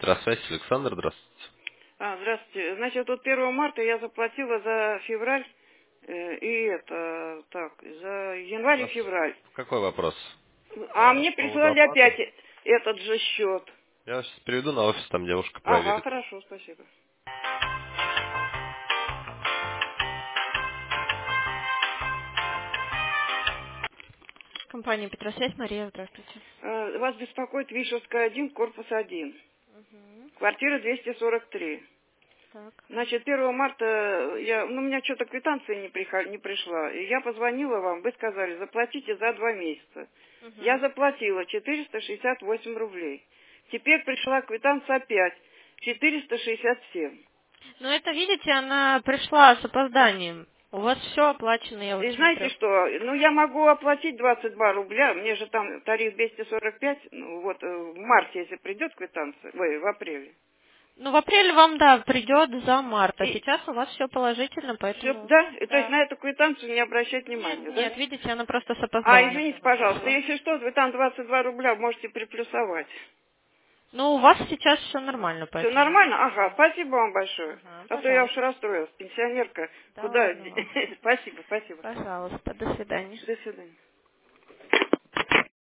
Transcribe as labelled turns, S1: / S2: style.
S1: Петросвязь, Александр, здравствуйте.
S2: Здравствуйте. Значит, вот 1 марта я заплатила за февраль за
S1: У
S2: январь и
S1: вас
S2: февраль.
S1: какой вопрос?
S2: А
S1: По
S2: мне
S1: поводу
S2: присылали
S1: оплаты?
S2: опять этот же счет.
S1: Я вас сейчас переведу на офис, там девушка
S2: Ага,
S1: проверит.
S2: хорошо, спасибо.
S3: Компания «Петросвязь», Мария, здравствуйте.
S2: Вас беспокоит Вишевская 1, корпус 1,
S3: Угу.
S2: квартира 243.
S3: Так.
S2: Значит, 1 марта у меня что-то квитанция не пришла. И я позвонила вам, вы сказали, заплатите за 2 месяца. Я
S3: Угу.
S2: заплатила 468 рублей. Теперь пришла квитанция опять 467.
S3: Ну, это, видите, она пришла с опозданием. У вас все оплачено, я вот
S2: И знаете
S3: смотрю.
S2: что, я могу оплатить 22 рубля, мне же там тариф 245, в марте, если придет квитанция, в апреле.
S3: Ну, в апреле вам, да, придет за март, а
S2: И
S3: сейчас у вас все положительно,
S2: все,
S3: поэтому...
S2: да? И то есть
S3: Да.
S2: на эту квитанцию не обращать
S3: Нет,
S2: внимания, да?
S3: нет, видите, она просто с опозданием
S2: Извините,
S3: пришла.
S2: пожалуйста, если что, вы там 22 рубля можете приплюсовать.
S3: Ну, у вас сейчас все нормально,
S2: Все
S3: поэтому...
S2: нормально? Ага,
S3: Да.
S2: спасибо вам большое.
S3: Ага,
S2: А то я уж
S3: пожалуйста.
S2: расстроилась, пенсионерка.
S3: Да
S2: Куда?
S3: ладно вам.
S2: Спасибо, спасибо.
S3: Пожалуйста, до свидания.
S2: До свидания.